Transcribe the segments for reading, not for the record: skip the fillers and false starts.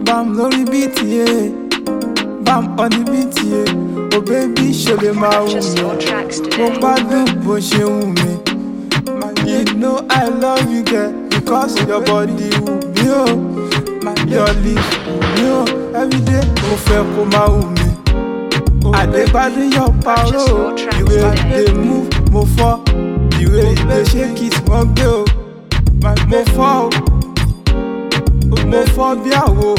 Bam lórí beat, yeah. Bam on the beat, yeah. Oh baby, show them how Purchase your tracks today. mo gbádùn bó ṣe wù mí. You know I love you, girl, because your body wù mí o. Your lips wù mí o. Everyday mo fẹ́ kó máa wù mí. Àdégbádùn your power, the way you dey move, mo fọ́. The way you dey shake it, mo gbé o. Mo fọ́ o. Mo fọ́ bí àwo.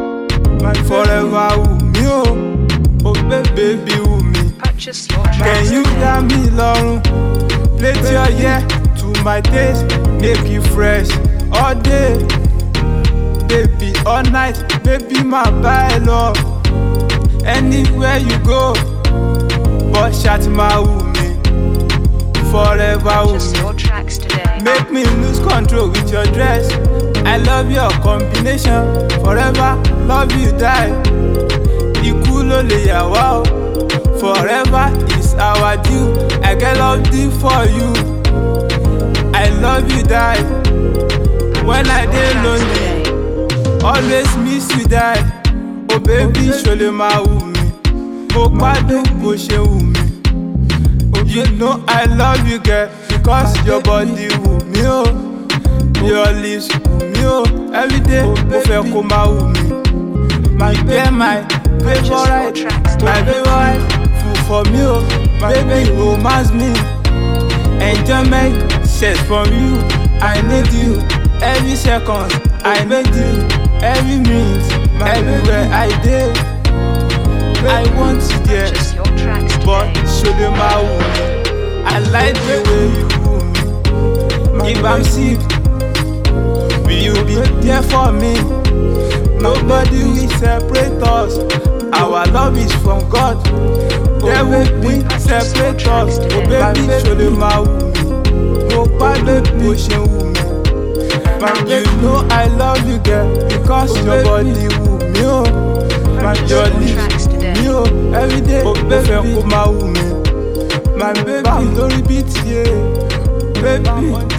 Forever wù mí o. Oh baby wù mí. Purchase your Can tracks you today. dá mi lọ́rùn? Plate your ear to my taste, make you fresh all day. Baby all night, baby my bá ẹ lọ. Anywhere you go, but ṣáà ti máa wù mí. Forever wù Purchase mí. your tracks today. Make me lose control with your dress. I love your combination. Forever love you die. Ikú ló lè yà wá o. Forever is our due. I get love deep for you. I love you die. When I dey lonely, always miss you die. Oh baby, ṣo lè máa wù mí. Mo gbádùn bó ṣe wù mí. You know I love you, girl, because your body wù mí o. Your lips wù mí o. Everyday mo fẹ́ kó máa wù mí. My girl, my favorite, my favorite food for me o. Baby, romance me. Enjoyment, sex from you. I need you every second. I need you every minute. Everywhere I dey, I want you there. Purchase your tracks But today. show them how wù mí. I like the way you wù mí. If I'm sick, will you be there for me? Nobody will separate us. Our love is from God. There will be separate us. Oh baby, show them how wù mí. Mo gbádùn bó ṣe wù mí. You know I love you, girl, because your body wù mí o. Purchase Your your lips tracks today. mi o. Everyday mo fẹ́ kó máa wù mí. My baby lórí beat, yeah. Baby.